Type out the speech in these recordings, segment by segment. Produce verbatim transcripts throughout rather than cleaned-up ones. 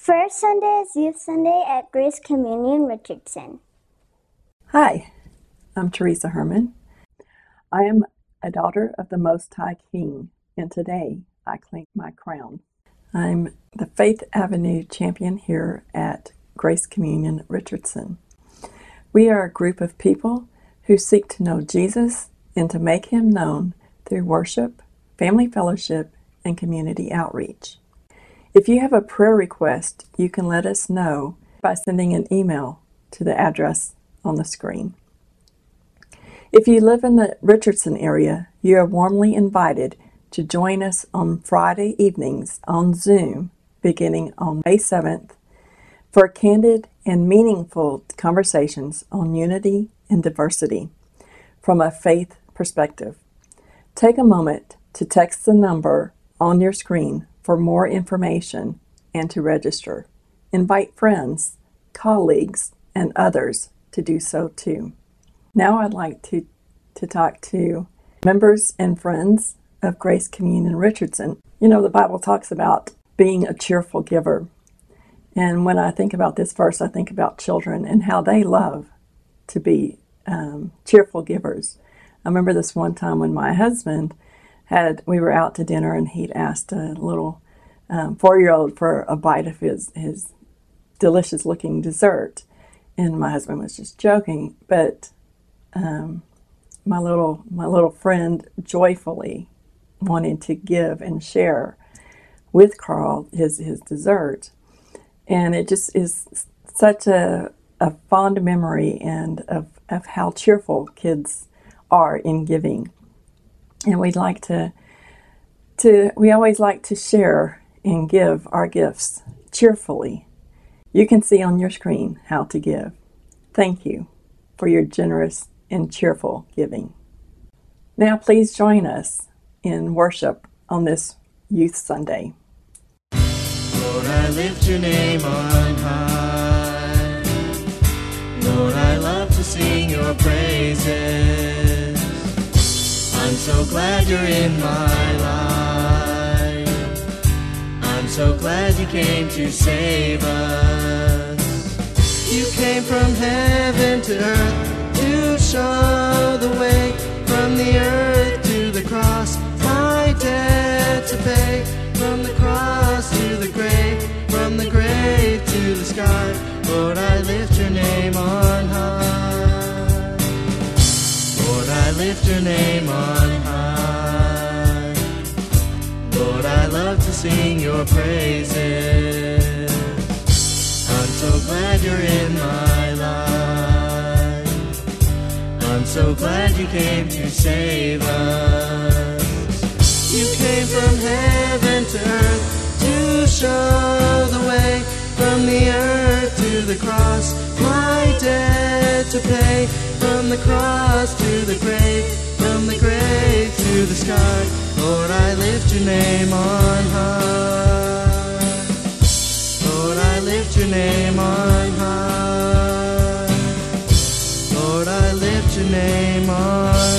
First Sunday is Youth Sunday at Grace Communion Richardson. Hi, I'm Teresa Herman. I am a daughter of the Most High King, and today I claim my crown. I'm the Faith Avenue champion here at Grace Communion Richardson. We are a group of people who seek to know Jesus and to make Him known through worship, family fellowship, and community outreach. If you have a prayer request, you can let us know by sending an email to the address on the screen. If you live in the Richardson area, you are warmly invited to join us on Friday evenings on Zoom beginning on May seventh for candid and meaningful conversations on unity and diversity from a faith perspective. Take a moment to text the number on your screen for more information and to register. Invite friends, colleagues, and others to do so too. Now I'd like to, to talk to members and friends of Grace Communion Richardson. You know, the Bible talks about being a cheerful giver. And when I think about this verse, I think about children and how they love to be um, cheerful givers. I remember this one time when my husband had, we were out to dinner and he'd asked a little um, four-year-old for a bite of his, his delicious-looking dessert. And my husband was just joking, but um, my little my little friend joyfully wanted to give and share with Carl his, his dessert. And it just is such a, a fond memory and of, of how cheerful kids are in giving. And we'd like to, to, we always like to share and give our gifts cheerfully. You can see on your screen how to give. Thank you for your generous and cheerful giving. Now please join us in worship on this Youth Sunday. Lord, I lift your name on high. Lord, I love to sing your praises. I'm so glad you're in my life. I'm so glad you came to save us. You came from heaven to earth to show the way. From the earth to the cross, my debt to pay. From the cross to the grave, from the grave to the sky. Lord, I lift your name on high. Lord, I lift your name on high. Lord, I love to sing your praises. I'm so glad you're in my life. I'm so glad you came to save us. You came from heaven to earth to show the way. From the earth to the cross, my debt to pay. From the cross to the grave, from the grave to the sky. Lord, I lift your name on high. Lord, I lift your name on high. Lord, I lift your name on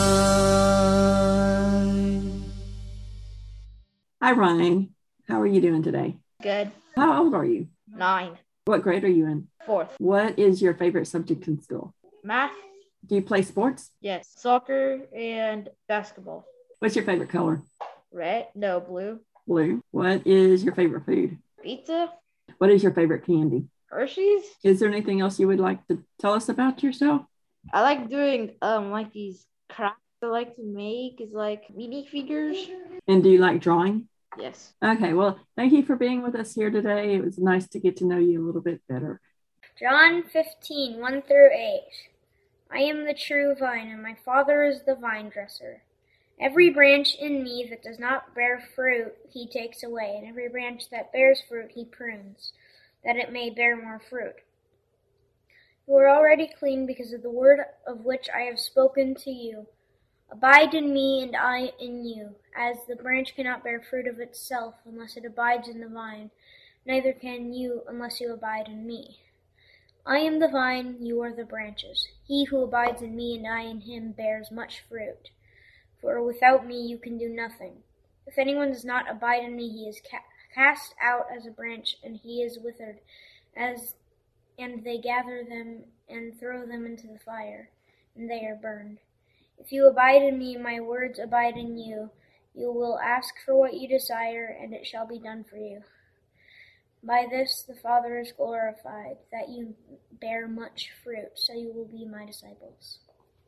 high. Hi, Ryan. How are you doing today? Good. How old are you? Nine. What grade are you in? Fourth. What is your favorite subject in school? Math? Do you play sports? Yes. Soccer and basketball. What's your favorite color? Red? No, blue. Blue. What is your favorite food? Pizza? What is your favorite candy? Hershey's? Is there anything else you would like to tell us about yourself? I like doing um like these crafts I like to make is like mini figures. And do you like drawing? Yes. Okay, well, thank you for being with us here today. It was nice to get to know you a little bit better. John fifteen, one through eight. I am the true vine, and my Father is the vine dresser. Every branch in me that does not bear fruit he takes away, and every branch that bears fruit he prunes, that it may bear more fruit. You are already clean because of the word of which I have spoken to you. Abide in me, and I in you. As the branch cannot bear fruit of itself unless it abides in the vine, neither can you unless you abide in me. I am the vine, you are the branches. He who abides in me and I in him bears much fruit. For without me you can do nothing. If anyone does not abide in me, he is cast, cast out as a branch, and he is withered, as and they gather them and throw them into the fire, and they are burned. If you abide in me, my words abide in you. You will ask for what you desire, and it shall be done for you. By this the Father is glorified, that you bear much fruit, so you will be my disciples.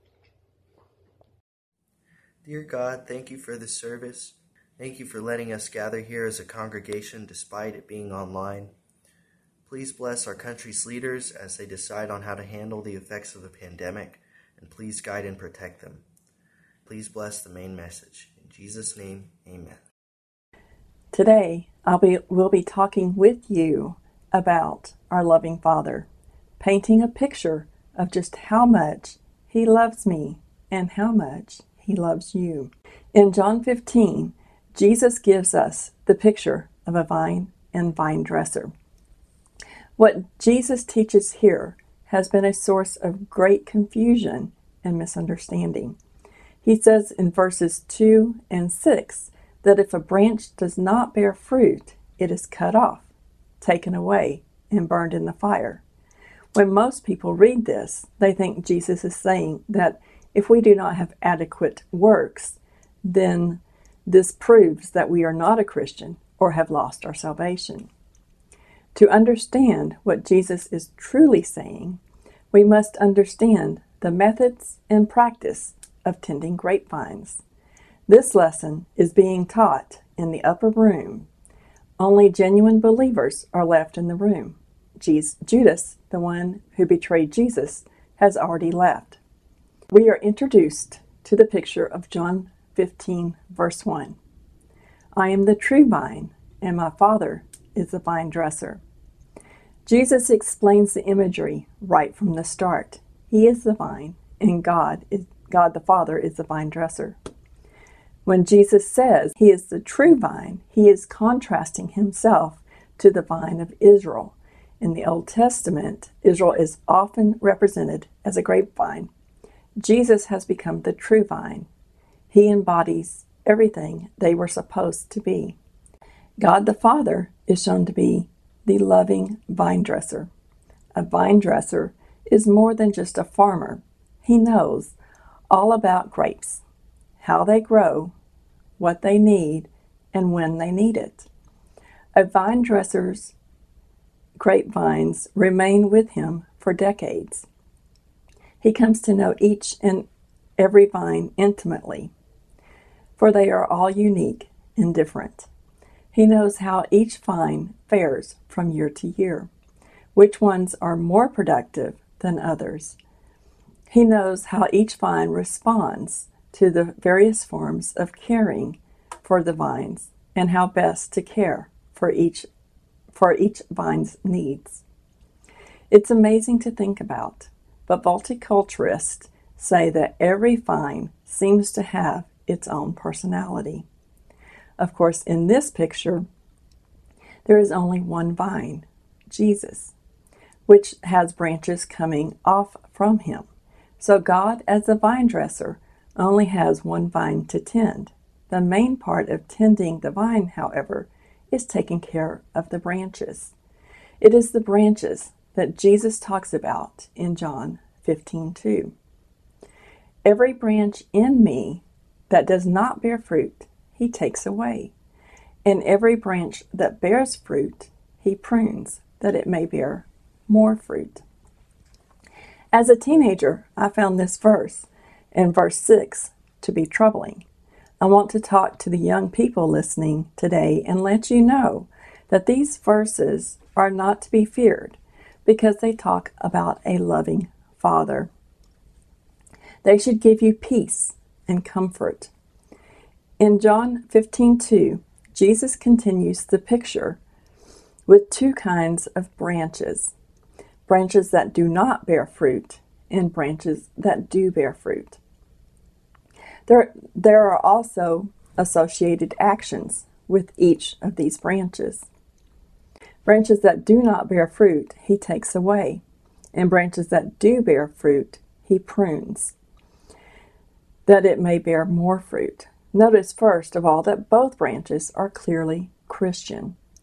Dear God, thank you for this service. Thank you for letting us gather here as a congregation despite it being online. Please bless our country's leaders as they decide on how to handle the effects of the pandemic, and please guide and protect them. Please bless the main message. In Jesus' name, amen. Today, I'll be, we'll be talking with you about our loving Father, painting a picture of just how much He loves me and how much He loves you. In John fifteen, Jesus gives us the picture of a vine and vine dresser. What Jesus teaches here has been a source of great confusion and misunderstanding. He says in verses two and six that if a branch does not bear fruit, it is cut off, taken away, and burned in the fire. When most people read this, they think Jesus is saying that if we do not have adequate works, then this proves that we are not a Christian or have lost our salvation. To understand what Jesus is truly saying, we must understand the methods and practice of tending grapevines. This lesson is being taught in the upper room. Only genuine believers are left in the room. Judas, the one who betrayed Jesus, has already left. We are introduced to the picture of John fifteen, verse one. I am the true vine, and my Father is the vine dresser. Jesus explains the imagery right from the start. He is the vine, and God is God the Father is the vine dresser. When Jesus says he is the true vine, he is contrasting himself to the vine of Israel. In the Old Testament, Israel is often represented as a grapevine. Jesus has become the true vine. He embodies everything they were supposed to be. God the Father is shown to be the loving vine dresser. A vine dresser is more than just a farmer. He knows all about grapes, how they grow, what they need, and when they need it. A vine dresser's grapevines remain with him for decades. He comes to know each and every vine intimately, for they are all unique and different. He knows how each vine fares from year to year, which ones are more productive than others. He knows how each vine responds to the various forms of caring for the vines and how best to care for each for each vine's needs. It's amazing to think about, but multiculturalists say that every vine seems to have its own personality. Of course, in this picture, there is only one vine, Jesus, which has branches coming off from him. So God, as the vine dresser, only has one vine to tend. The main part of tending the vine, however, is taking care of the branches. It is the branches that Jesus talks about in John fifteen two. Every branch in me that does not bear fruit, he takes away. And every branch that bears fruit, he prunes, that it may bear more fruit. As a teenager, I found this verse, in verse six, to be troubling. I want to talk to the young people listening today and let you know that these verses are not to be feared because they talk about a loving Father. They should give you peace and comfort. In John fifteen two, Jesus continues the picture with two kinds of branches. Branches that do not bear fruit and branches that do bear fruit. There, there are also associated actions with each of these branches. Branches that do not bear fruit, he takes away, and branches that do bear fruit, he prunes, that it may bear more fruit. Notice first of all that both branches are clearly Christian.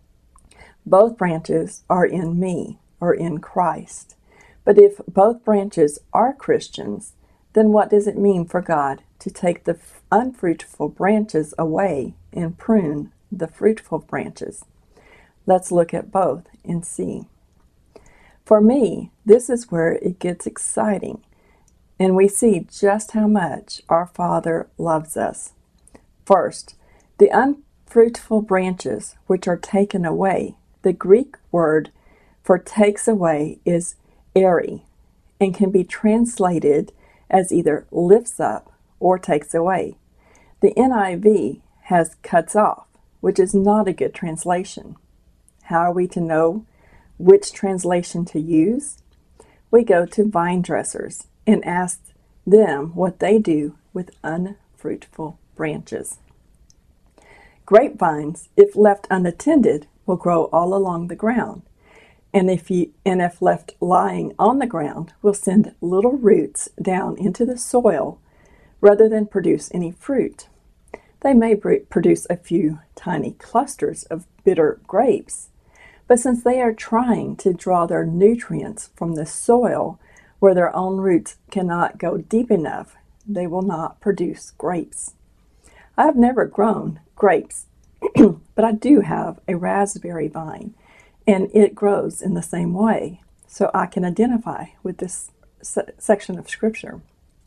both branches are in me, or in Christ. But if both branches are Christians, then what does it mean for God to take the unfruitful branches away and prune the fruitful branches? Let's look at both and see. For me, this is where it gets exciting, and we see just how much our Father loves us. First, the unfruitful branches which are taken away. The Greek word for takes away is eri, and can be translated as either lifts up or takes away. The N I V has cuts off, which is not a good translation. How are we to know which translation to use? We go to vine dressers and ask them what they do with unfruitful branches. Grapevines, if left unattended, will grow all along the ground, and if you and if left lying on the ground, will send little roots down into the soil rather than produce any fruit. They may produce a few tiny clusters of bitter grapes, but since they are trying to draw their nutrients from the soil where their own roots cannot go deep enough, they will not produce grapes. I have never grown grapes, but I do have a raspberry vine, and it grows in the same way, so I can identify with this se- section of Scripture.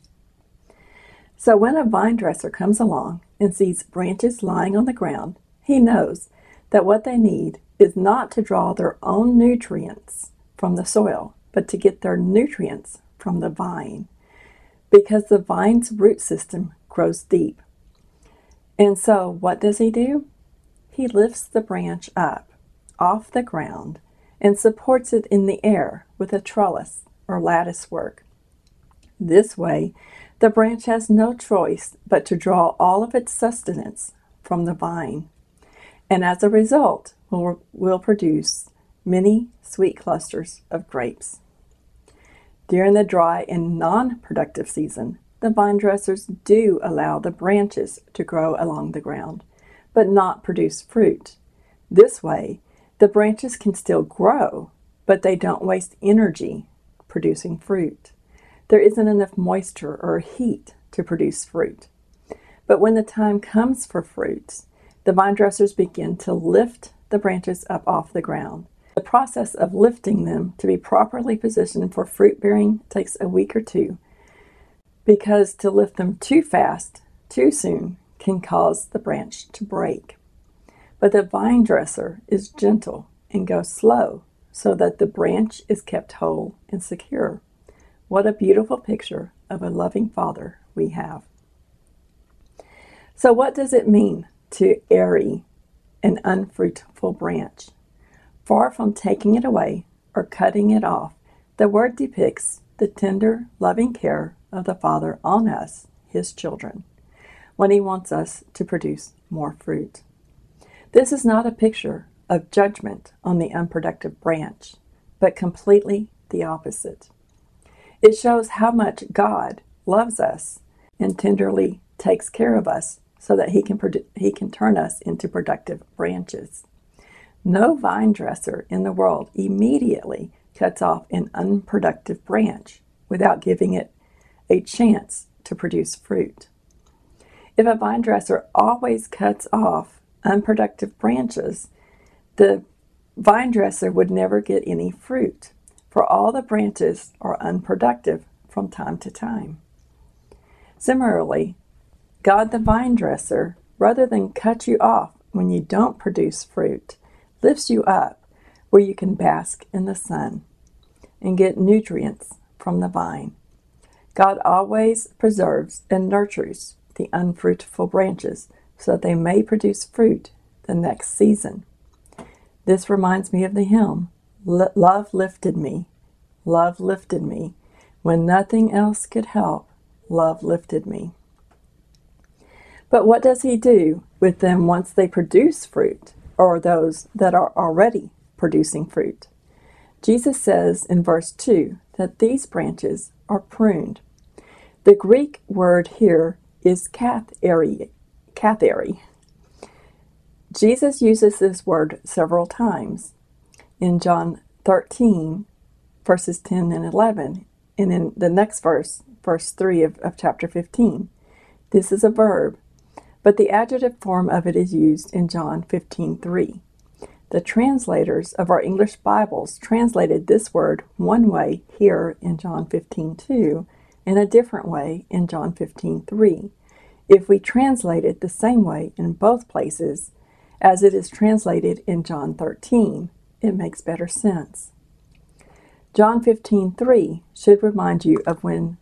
So when a vine dresser comes along and sees branches lying on the ground, he knows that what they need is not to draw their own nutrients from the soil, but to get their nutrients from the vine, because the vine's root system grows deep. And so what does he do? He lifts the branch up off the ground and supports it in the air with a trellis or lattice work. This way, the branch has no choice but to draw all of its sustenance from the vine, and as a result will, will produce many sweet clusters of grapes. During the dry and non-productive season, the vine dressers do allow the branches to grow along the ground, but not produce fruit. This way, the branches can still grow, but they don't waste energy producing fruit. There isn't enough moisture or heat to produce fruit. But when the time comes for fruits, the vine dressers begin to lift the branches up off the ground. The process of lifting them to be properly positioned for fruit bearing takes a week or two, because to lift them too fast, too soon, can cause the branch to break. But the vine dresser is gentle and goes slow so that the branch is kept whole and secure. What a beautiful picture of a loving Father we have. So what does it mean to eri an unfruitful branch? Far from taking it away or cutting it off, the word depicts the tender, loving care of the Father on us, His children, when He wants us to produce more fruit. This is not a picture of judgment on the unproductive branch, but completely the opposite. It shows how much God loves us and tenderly takes care of us so that He can produ- He can turn us into productive branches. No vine dresser in the world immediately cuts off an unproductive branch without giving it a chance to produce fruit. If a vine dresser always cuts off unproductive branches, the vine dresser would never get any fruit, for all the branches are unproductive from time to time. Similarly, God the vine dresser, rather than cut you off when you don't produce fruit, lifts you up where you can bask in the sun and get nutrients from the vine. God always preserves and nurtures the unfruitful branches so that they may produce fruit the next season. This reminds me of the hymn, Love lifted me, love lifted me. When nothing else could help, love lifted me. But what does He do with them once they produce fruit, or those that are already producing fruit? Jesus says in verse two that these branches are pruned. The Greek word here is katheri. katheri. Jesus uses this word several times, in John thirteen, verses ten and eleven, and in the next verse, verse three of, of chapter fifteen. This is a verb, but the adjective form of it is used in John fifteen three. The translators of our English Bibles translated this word one way here in John fifteen two and a different way in John fifteen three. If we translate it the same way in both places as it is translated in John thirteen, it makes better sense. John fifteen three should remind you of when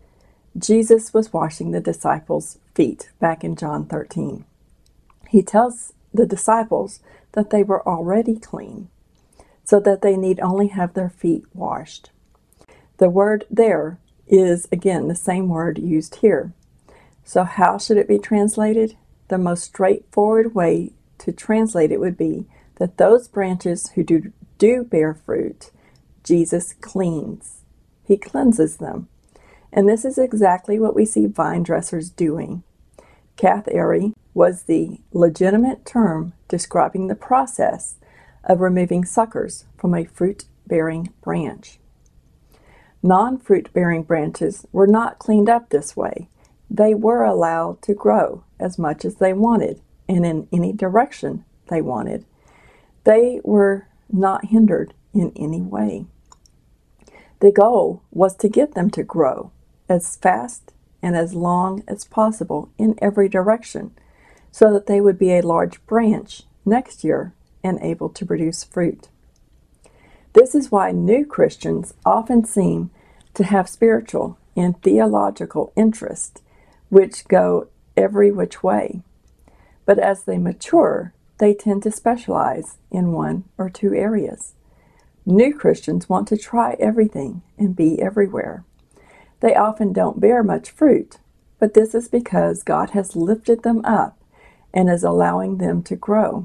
Jesus was washing the disciples' feet back in John thirteen. He tells the disciples that they were already clean, so that they need only have their feet washed. The word there is, again, the same word used here. So how should it be translated? The most straightforward way to translate it would be that those branches who do, do bear fruit, Jesus cleans. He cleanses them. And this is exactly what we see vine dressers doing. Cath Airy was the legitimate term describing the process of removing suckers from a fruit-bearing branch. Non-fruit-bearing branches were not cleaned up this way. They were allowed to grow as much as they wanted and in any direction they wanted. They were not hindered in any way. The goal was to get them to grow as fast and as long as possible in every direction, so that they would be a large branch next year and able to produce fruit. This is why new Christians often seem to have spiritual and theological interests which go every which way. But as they mature, they tend to specialize in one or two areas. New Christians want to try everything and be everywhere. They often don't bear much fruit, but this is because God has lifted them up and is allowing them to grow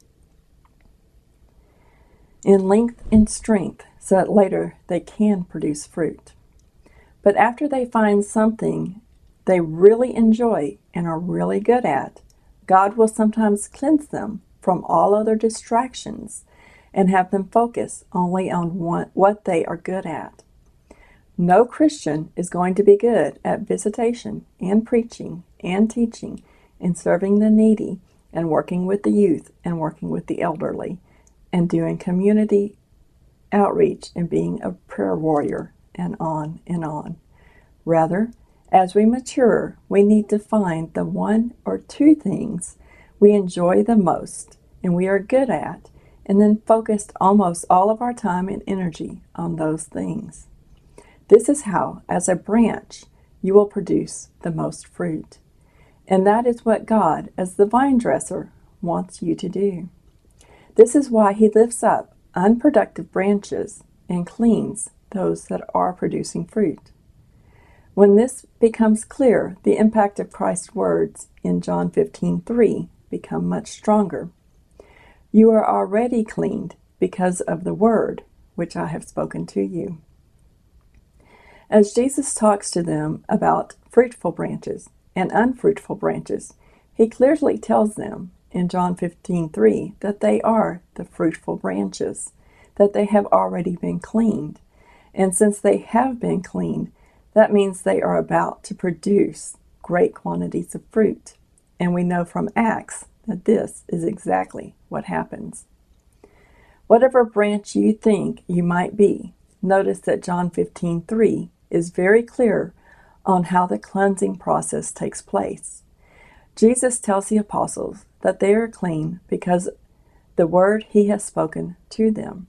in length and strength so that later they can produce fruit. But after they find something they really enjoy and are really good at, God will sometimes cleanse them from all other distractions and have them focus only on what they are good at. No Christian is going to be good at visitation and preaching and teaching and serving the needy and working with the youth and working with the elderly and doing community outreach and being a prayer warrior and on and on. Rather, as we mature, we need to find the one or two things we enjoy the most and we are good at, and then focus almost all of our time and energy on those things. This is how, as a branch, you will produce the most fruit. And that is what God, as the vine dresser, wants you to do. This is why He lifts up unproductive branches and cleans those that are producing fruit. When this becomes clear, the impact of Christ's words in John fifteen three become much stronger. You are already cleaned because of the word which I have spoken to you. As Jesus talks to them about fruitful branches and unfruitful branches, He clearly tells them in John fifteen three that they are the fruitful branches, that they have already been cleaned. And since they have been cleaned, that means they are about to produce great quantities of fruit. And we know from Acts that this is exactly what happens. Whatever branch you think you might be, notice that John fifteen three is very clear on how the cleansing process takes place. Jesus tells the apostles that they are clean because the word He has spoken to them.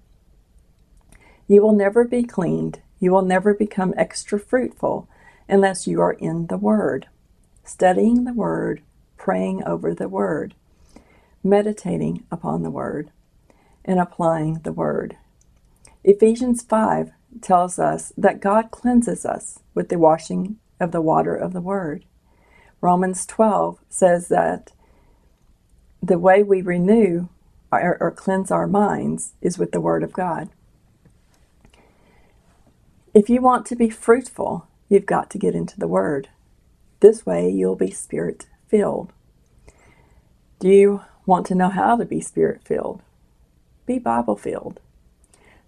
You will never be cleaned, you will never become extra fruitful unless you are in the Word, studying the Word, praying over the Word, meditating upon the Word, and applying the Word. Ephesians five tells us that God cleanses us with the washing of the water of the Word. Romans twelve says that the way we renew or, or cleanse our minds is with the Word of God. If you want to be fruitful, you've got to get into the Word. This way you'll be Spirit-filled. Do you want to know how to be Spirit-filled? Be Bible-filled.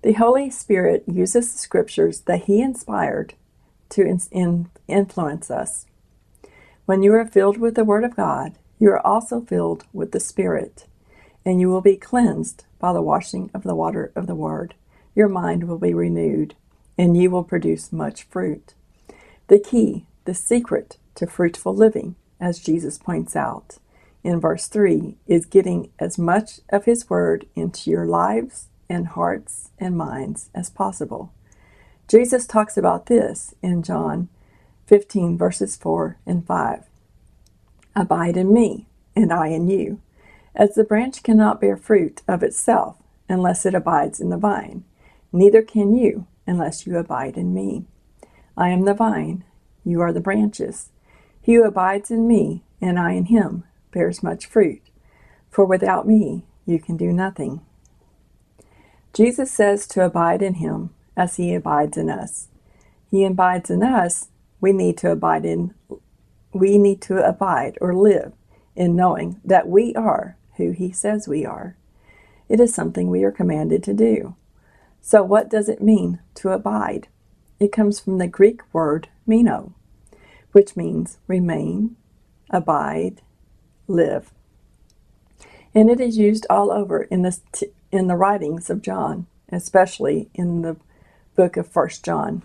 The Holy Spirit uses the scriptures that He inspired to in, in, influence us. When you are filled with the Word of God, you are also filled with the Spirit, and you will be cleansed by the washing of the water of the Word. Your mind will be renewed, and you will produce much fruit. The key, the secret to fruitful living, as Jesus points out in verse three, is getting as much of His Word into your lives and hearts and minds as possible. Jesus talks about this in John fifteen, verses four and five. Abide in me, and I in you. As the branch cannot bear fruit of itself unless it abides in the vine, neither can you unless you abide in me. I am the vine, you are the branches. He who abides in me, and I in him, bears much fruit, for without me you can do nothing. Jesus says to abide in Him as He abides in us. He abides in us, we need to abide in, we need to abide or live in knowing that we are who He says we are. It is something we are commanded to do. So what does it mean to abide? It comes from the Greek word meno, which means remain, abide, live. And it is used all over in the, in the writings of John, especially in the book of First John.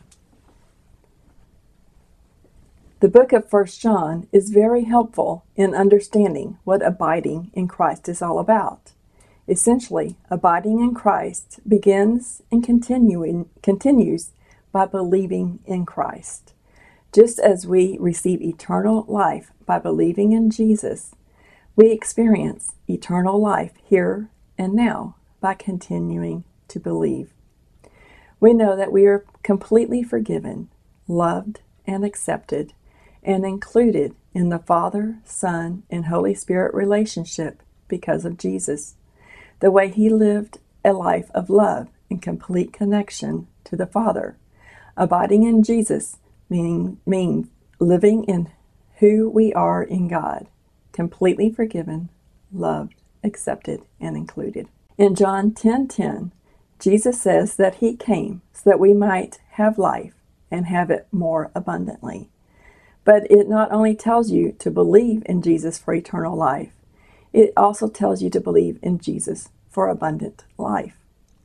The book of First John is very helpful in understanding what abiding in Christ is all about. Essentially, abiding in Christ begins and continuing, continues by believing in Christ. Just as we receive eternal life by believing in Jesus, we experience eternal life here and now by continuing to believe. We know that we are completely forgiven, loved, and accepted, and included in the Father, Son, and Holy Spirit relationship because of Jesus, the way He lived a life of love and complete connection to the Father. Abiding in Jesus meaning, means living in who we are in God, completely forgiven, loved, accepted, and included. In John ten ten, Jesus says that He came so that we might have life and have it more abundantly. But it not only tells you to believe in Jesus for eternal life, it also tells you to believe in Jesus for abundant life.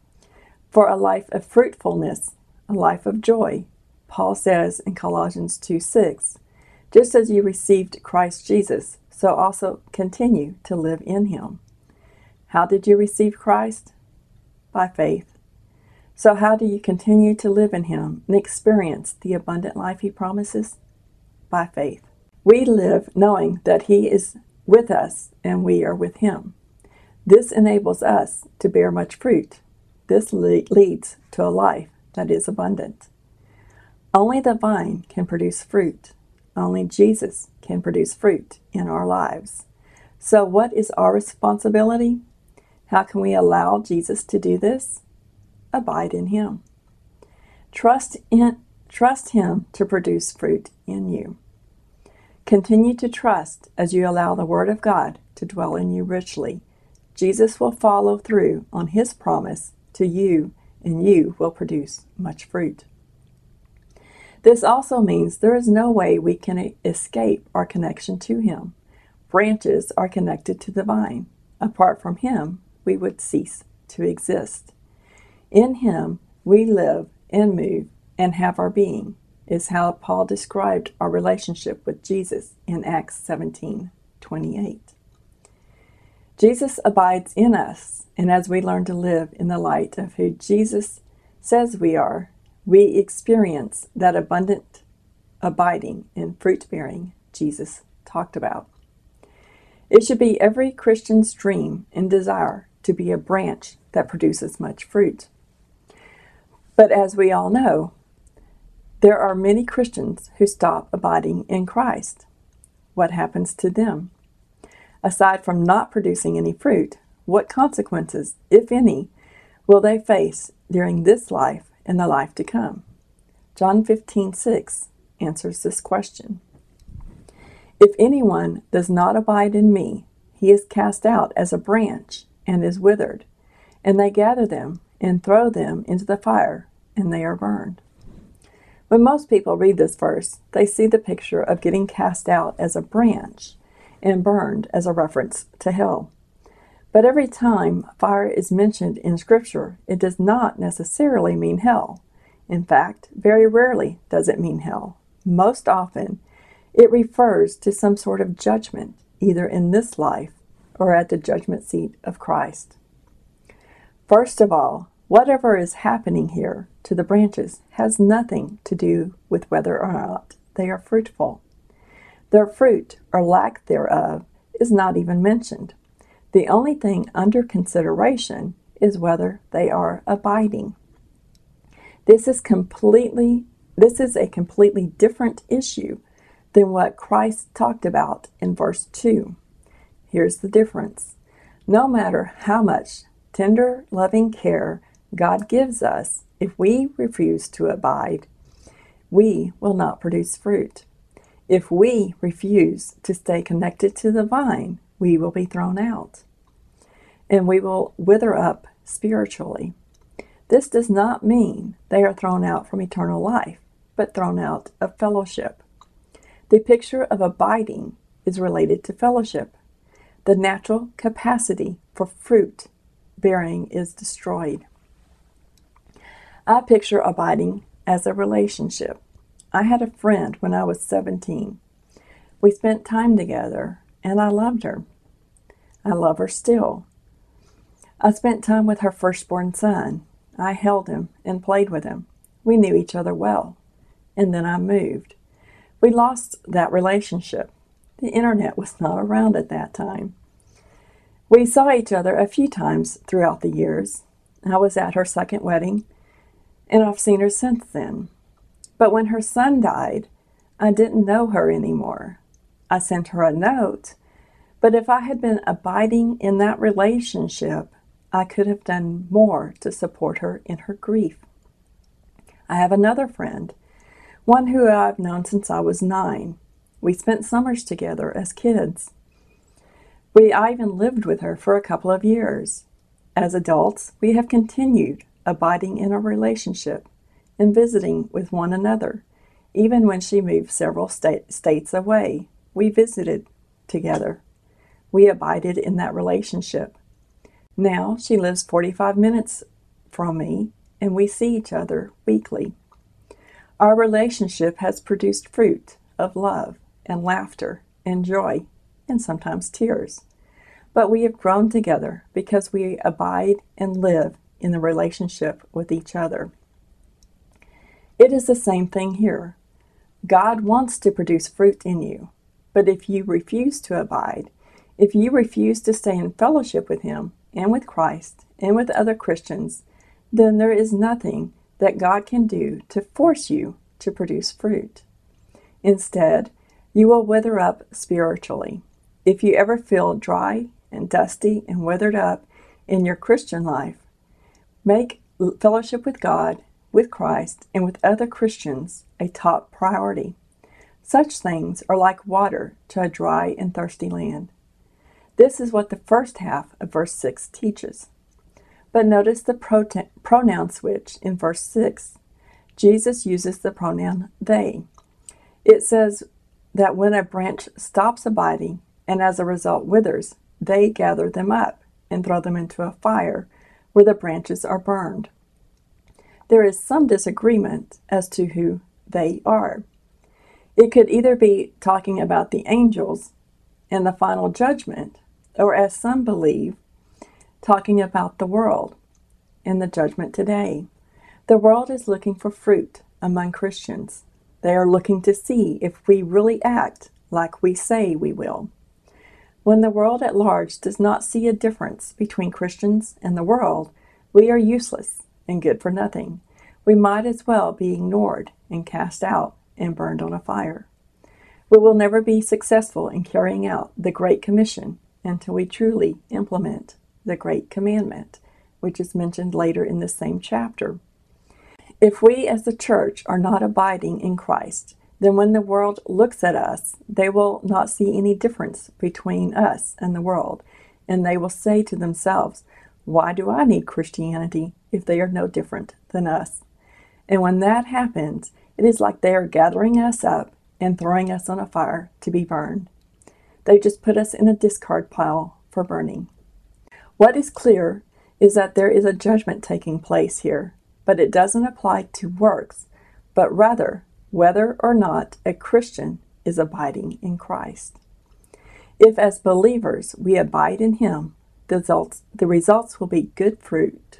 For a life of fruitfulness, a life of joy, Paul says in Colossians two six, just as you received Christ Jesus, so also continue to live in Him. How did you receive Christ? By faith. So how do you continue to live in Him and experience the abundant life He promises? By faith. We live knowing that He is with us and we are with Him. This enables us to bear much fruit. This le- leads to a life that is abundant. Only the vine can produce fruit. Only Jesus can produce fruit in our lives. So what is our responsibility? How can we allow Jesus to do this? Abide in Him. Trust in, trust Him to produce fruit in you. Continue to trust as you allow the Word of God to dwell in you richly. Jesus will follow through on His promise to you, and you will produce much fruit. This also means there is no way we can escape our connection to Him. Branches are connected to the vine. Apart from Him, we would cease to exist. In Him, we live and move and have our being, is how Paul described our relationship with Jesus in Acts seventeen twenty-eight. Jesus abides in us, and as we learn to live in the light of who Jesus says we are, we experience that abundant abiding and fruit-bearing Jesus talked about. It should be every Christian's dream and desire to be a branch that produces much fruit. But as we all know, there are many Christians who stop abiding in Christ. What happens to them? Aside from not producing any fruit, what consequences, if any, will they face during this life and the life to come? John fifteen six answers this question. If anyone does not abide in me, he is cast out as a branch and is withered, and they gather them and throw them into the fire, and they are burned. When most people read this verse, they see the picture of getting cast out as a branch and burned as a reference to hell. But every time fire is mentioned in Scripture, it does not necessarily mean hell. In fact, very rarely does it mean hell. Most often, it refers to some sort of judgment, either in this life or at the judgment seat of Christ. First of all, whatever is happening here to the branches has nothing to do with whether or not they are fruitful. Their fruit, or lack thereof, is not even mentioned. The only thing under consideration is whether they are abiding. This is completely, this is a completely different issue than what Christ talked about in verse two. Here's the difference. No matter how much tender, loving care God gives us, if we refuse to abide, we will not produce fruit. If we refuse to stay connected to the vine, we will be thrown out, and we will wither up spiritually. This does not mean they are thrown out from eternal life, but thrown out of fellowship. The picture of abiding is related to fellowship. The natural capacity for fruit bearing is destroyed. I picture abiding as a relationship. I had a friend when I was seventeen. We spent time together, and I loved her. I love her still. I spent time with her firstborn son. I held him and played with him. We knew each other well. And then I moved. We lost that relationship. The internet was not around at that time. We saw each other a few times throughout the years. I was at her second wedding, and I've seen her since then. But when her son died, I didn't know her anymore. I sent her a note, but if I had been abiding in that relationship, I could have done more to support her in her grief. I have another friend, one who I've known since I was nine. We spent summers together as kids. We, I even lived with her for a couple of years. As adults, we have continued abiding in a relationship and visiting with one another. Even when she moved several state, states away, we visited together. We abided in that relationship. Now she lives forty-five minutes from me, and we see each other weekly. Our relationship has produced fruit of love and laughter and joy and sometimes tears. But we have grown together because we abide and live in the relationship with each other. It is the same thing here. God wants to produce fruit in you, but if you refuse to abide, if you refuse to stay in fellowship with Him and with Christ and with other Christians, then there is nothing that God can do to force you to produce fruit. Instead, you will wither up spiritually. If you ever feel dry and dusty and withered up in your Christian life, make fellowship with God, with Christ, and with other Christians a top priority. Such things are like water to a dry and thirsty land. This is what the first half of verse six teaches. But notice the prote- pronoun switch in verse six. Jesus uses the pronoun they. It says that when a branch stops abiding and as a result withers, they gather them up and throw them into a fire where the branches are burned. There is some disagreement as to who they are. It could either be talking about the angels and the final judgment, or as some believe, talking about the world and the judgment today. The world is looking for fruit among Christians. They are looking to see if we really act like we say we will. When the world at large does not see a difference between Christians and the world, we are useless and good for nothing. We might as well be ignored and cast out and burned on a fire. We will never be successful in carrying out the Great Commission until we truly implement the Great Commandment, which is mentioned later in the same chapter. If we as the church are not abiding in Christ, then when the world looks at us, they will not see any difference between us and the world, and they will say to themselves, why do I need Christianity if they are no different than us? And when that happens, it is like they are gathering us up and throwing us on a fire to be burned. They just put us in a discard pile for burning. What is clear is that there is a judgment taking place here, but it doesn't apply to works, but rather whether or not a Christian is abiding in Christ. If as believers we abide in Him, the results, the results will be good fruit,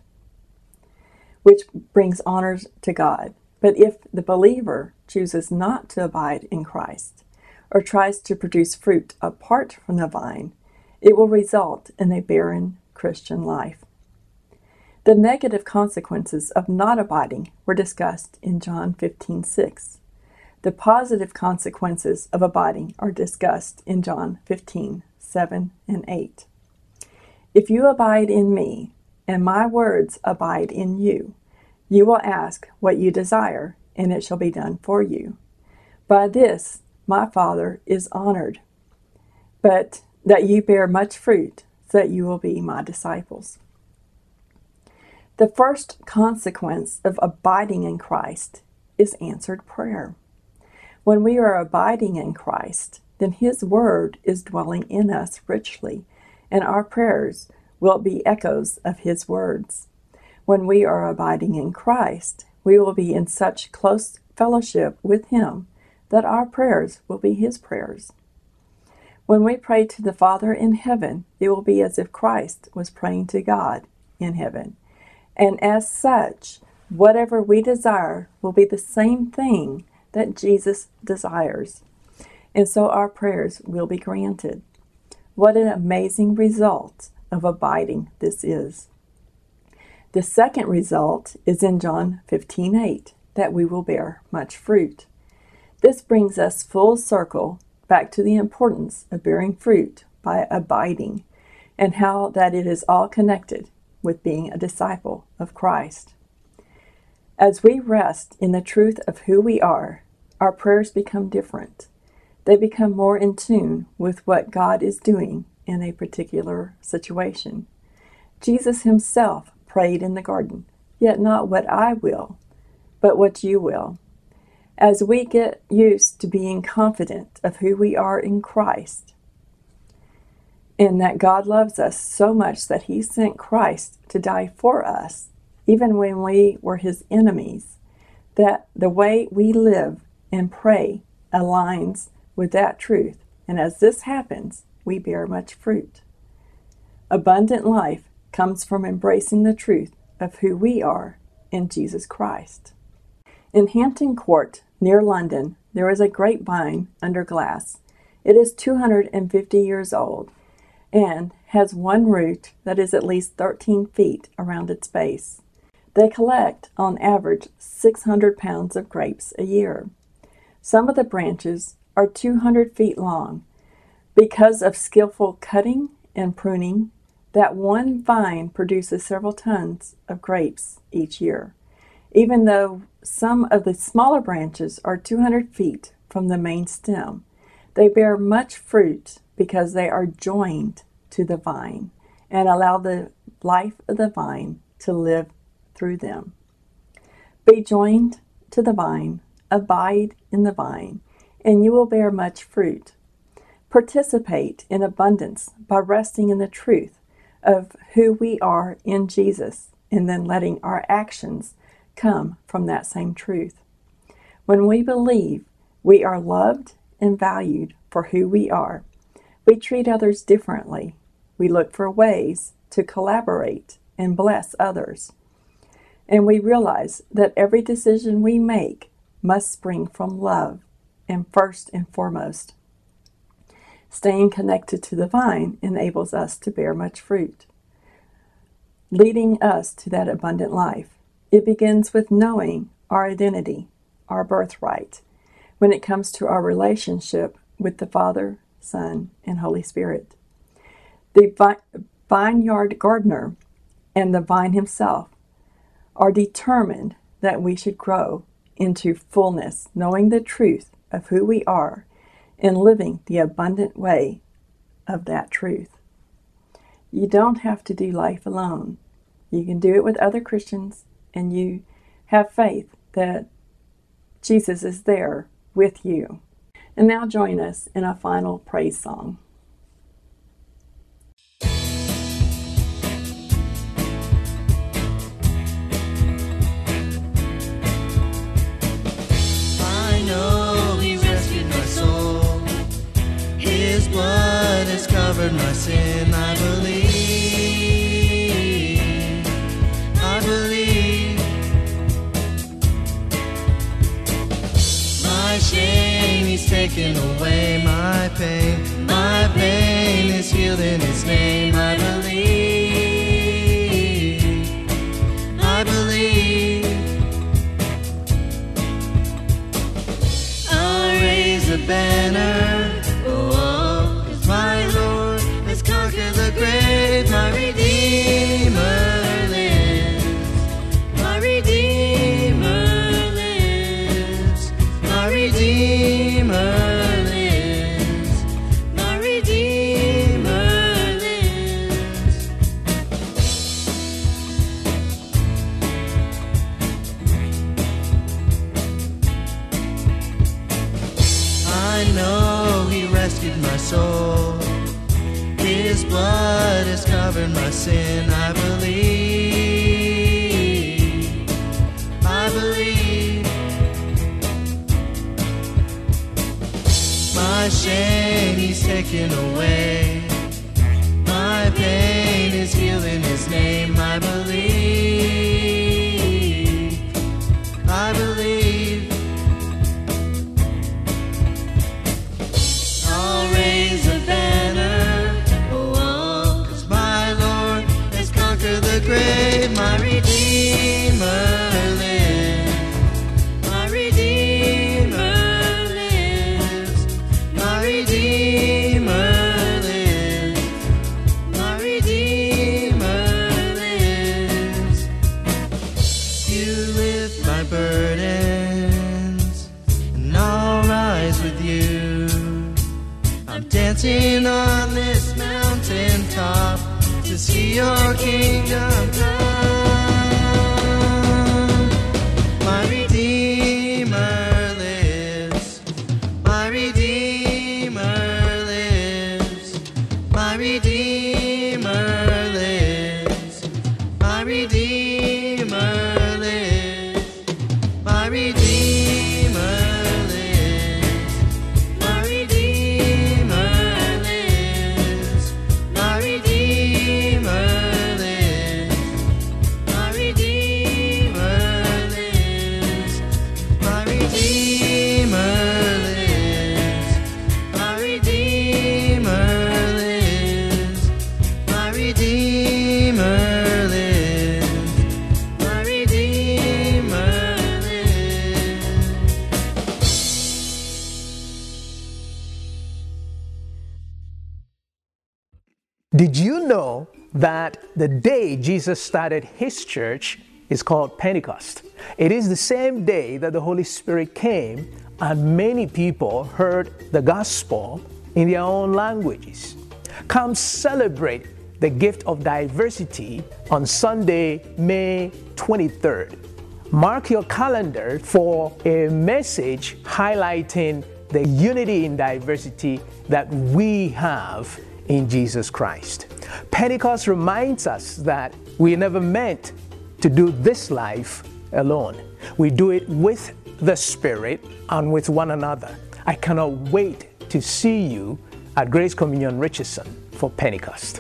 which brings honors to God. But if the believer chooses not to abide in Christ, or tries to produce fruit apart from the vine, it will result in a barren Christian life. The negative consequences of not abiding were discussed in John fifteen six. The positive consequences of abiding are discussed in John fifteen seven and eight. If you abide in me, and my words abide in you, you will ask what you desire, and it shall be done for you. By this my Father is honored, but that you bear much fruit, so that you will be my disciples. The first consequence of abiding in Christ is answered prayer. When we are abiding in Christ, then His Word is dwelling in us richly, and our prayers will be echoes of His words. When we are abiding in Christ, we will be in such close fellowship with Him that our prayers will be His prayers. When we pray to the Father in heaven, it will be as if Christ was praying to God in heaven. And as such, whatever we desire will be the same thing that Jesus desires. And so our prayers will be granted. What an amazing result of abiding this is. The second result is in John fifteen eight, that we will bear much fruit. This brings us full circle back to the importance of bearing fruit by abiding, and how that it is all connected with being a disciple of Christ. As we rest in the truth of who we are, our prayers become different. They become more in tune with what God is doing in a particular situation. Jesus Himself prayed in the garden, "Yet not what I will, but what you will." As we get used to being confident of who we are in Christ, and that God loves us so much that He sent Christ to die for us, even when we were His enemies, that the way we live and pray aligns with that truth. And as this happens, we bear much fruit. Abundant life comes from embracing the truth of who we are in Jesus Christ. In Hampton Court, near London, there is a grapevine under glass. It is two hundred fifty years old and has one root that is at least thirteen feet around its base. They collect, on average, six hundred pounds of grapes a year. Some of the branches are two hundred feet long. Because of skillful cutting and pruning, that one vine produces several tons of grapes each year. Even though some of the smaller branches are two hundred feet from the main stem, they bear much fruit because they are joined to the vine and allow the life of the vine to live through them. Be joined to the vine, abide in the vine, and you will bear much fruit. Participate in abundance by resting in the truth of who we are in Jesus, and then letting our actions come from that same truth. When we believe we are loved and valued for who we are, we treat others differently. We look for ways to collaborate and bless others. And we realize that every decision we make must spring from love, and first and foremost. Staying connected to the vine enables us to bear much fruit, leading us to that abundant life. It begins with knowing our identity, our birthright, when it comes to our relationship with the Father, Son, and Holy Spirit. The vineyard gardener and the vine himself are determined that we should grow into fullness, knowing the truth of who we are and living the abundant way of that truth. You don't have to do life alone. You can do it with other Christians, and you have faith that Jesus is there with you. And now join us in a final praise song. I know He rescued my soul. His blood has covered my sin. I believe. I believe. My shame He's taken away. My pain, my pain is healed in His name. I believe. I believe. I'll raise a banner. Oh, oh, 'cause my Lord has conquered the grave. My Redeemer lives. My Redeemer lives. My Redeemer lives. My Redeemer lives. I know He rescued my soul. His blood has covered my sin. I believe. I believe. My shame He's taken away. My pain is healed in His name. I believe. I believe. I'll raise a banner. Oh, oh, 'cause my Lord has conquered the grave. My Redeemer lives. My Redeemer lives. My Redeemer lives. My Redeemer lives. You lift my burdens, and I'll rise with you. I'm dancing on this mountain top to see your kingdom come. My Redeemer lives. My Redeemer lives. My Redeemer lives. My Redeemer lives. My Redeemer lives. My Redeemer lives. My Redeemer lives. My Redeemer lives. My Redeemer lives. My Redeemer lives. My Redeemer lives. My Redeemer Did you know that the day Jesus started His church is called Pentecost? It is the same day that the Holy Spirit came and many people heard the gospel in their own languages. Come celebrate the gift of diversity on Sunday, May twenty-third. Mark your calendar for a message highlighting the unity in diversity that we have in Jesus Christ. Pentecost reminds us that we are never meant to do this life alone. We do it with the Spirit and with one another. I cannot wait to see you at Grace Communion Richardson for Pentecost.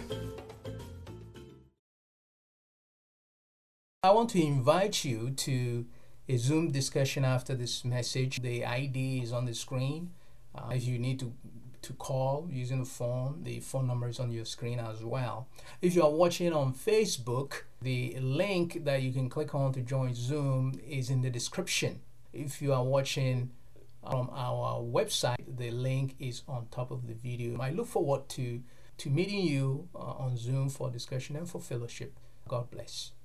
I want to invite you to a Zoom discussion after this message. The I D is on the screen. Uh, if you need to to call using the phone, the phone number is on your screen as well. If you are watching on Facebook, the link that you can click on to join Zoom is in the description. If you are watching from our website, the link is on top of the video. I look forward to to meeting you uh, on Zoom for discussion and for fellowship. God bless.